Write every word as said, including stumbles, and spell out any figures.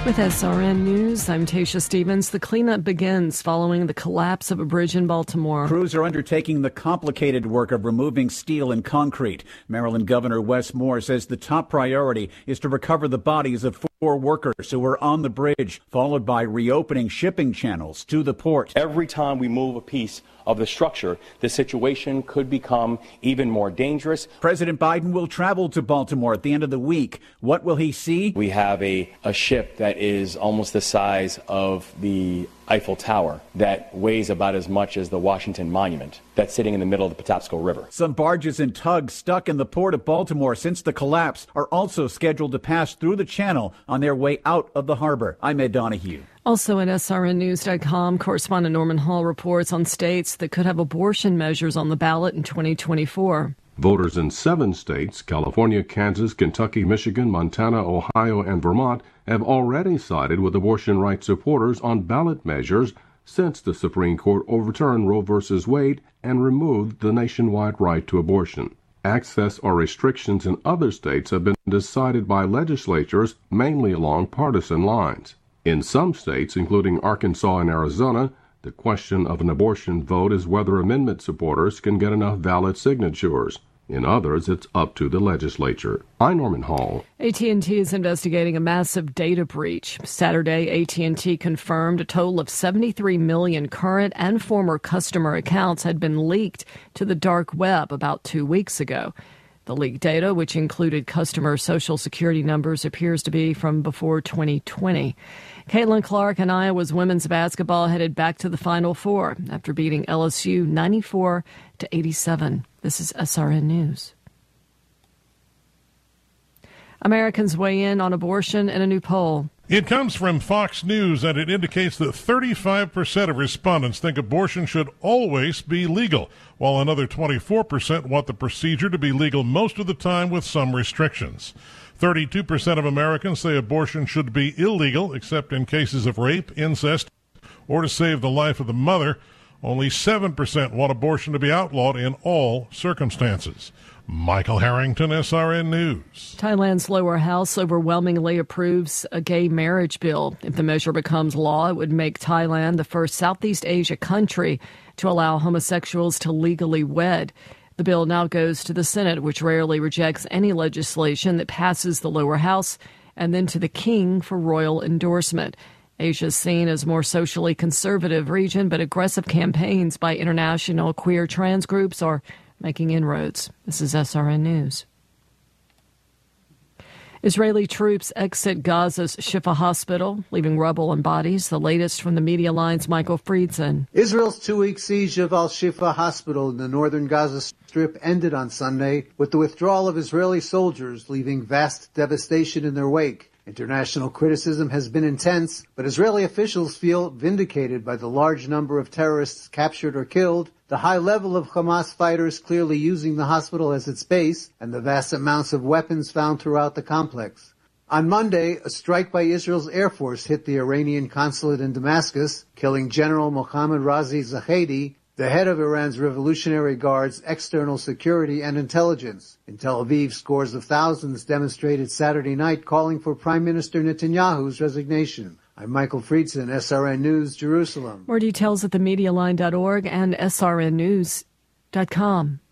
With S R N News, I'm Tasha Stevens. The cleanup begins following the collapse of a bridge in Baltimore. Crews are undertaking the complicated work of removing steel and concrete. Maryland Governor Wes Moore says the top priority is to recover the bodies of four workers who were on the bridge, followed by reopening shipping channels to the port. Every time we move a piece of the structure, the situation could become even more dangerous. President Biden will travel to Baltimore at the end of the week. What will he see? We have a, a ship that is almost the size of the Eiffel Tower that weighs about as much as the Washington Monument that's sitting in the middle of the Patapsco River. Some barges and tugs stuck in the port of Baltimore since the collapse are also scheduled to pass through the channel on their way out of the harbor. I'm Ed Donahue. Also at S R N news dot com, correspondent Norman Hall reports on states that could have abortion measures on the ballot in twenty twenty-four. Voters in seven states, California, Kansas, Kentucky, Michigan, Montana, Ohio, and Vermont, have already sided with abortion rights supporters on ballot measures since the Supreme Court overturned Roe v. Wade and removed the nationwide right to abortion. Access or restrictions in other states have been decided by legislatures mainly along partisan lines. In some states, including Arkansas and Arizona, the question of an abortion vote is whether amendment supporters can get enough valid signatures. In others, it's up to the legislature. I'm Norman Hall. A T and T is investigating a massive data breach. Saturday, A T and T confirmed a total of seventy-three million current and former customer accounts had been leaked to the dark web about two weeks ago. The leaked data, which included customer social security numbers, appears to be from before twenty twenty. Caitlin Clark and Iowa's women's basketball headed back to the Final Four after beating L S U ninety-four to eighty-seven. This is S R N News. Americans weigh in on abortion in a new poll. It comes from Fox News, and it indicates that thirty-five percent of respondents think abortion should always be legal, while another twenty-four percent want the procedure to be legal most of the time with some restrictions. thirty-two percent of Americans say abortion should be illegal, except in cases of rape, incest, or to save the life of the mother. Only seven percent want abortion to be outlawed in all circumstances. Michael Harrington, S R N News. Thailand's lower house overwhelmingly approves a gay marriage bill. If the measure becomes law, it would make Thailand the first Southeast Asia country to allow homosexuals to legally wed. The bill now goes to the Senate, which rarely rejects any legislation that passes the lower house, and then to the king for royal endorsement. Asia is seen as a more socially conservative region, but aggressive campaigns by international queer trans groups are making inroads. This is S R N News. Israeli troops exit Gaza's Shifa hospital, leaving rubble and bodies. The latest from the Media Line's Michael Friedson. Israel's two-week siege of Al-Shifa hospital in the northern Gaza Strip ended on Sunday with the withdrawal of Israeli soldiers, leaving vast devastation in their wake. International criticism has been intense, but Israeli officials feel vindicated by the large number of terrorists captured or killed, the high level of Hamas fighters clearly using the hospital as its base, and the vast amounts of weapons found throughout the complex. On Monday, a strike by Israel's Air Force hit the Iranian consulate in Damascus, killing General Mohammad Razi Zahedi, the head of Iran's Revolutionary Guard's external security and intelligence. In Tel Aviv, scores of thousands demonstrated Saturday night calling for Prime Minister Netanyahu's resignation. I'm Michael Friedson, S R N News, Jerusalem. More details at the media line dot org and S R N news dot com.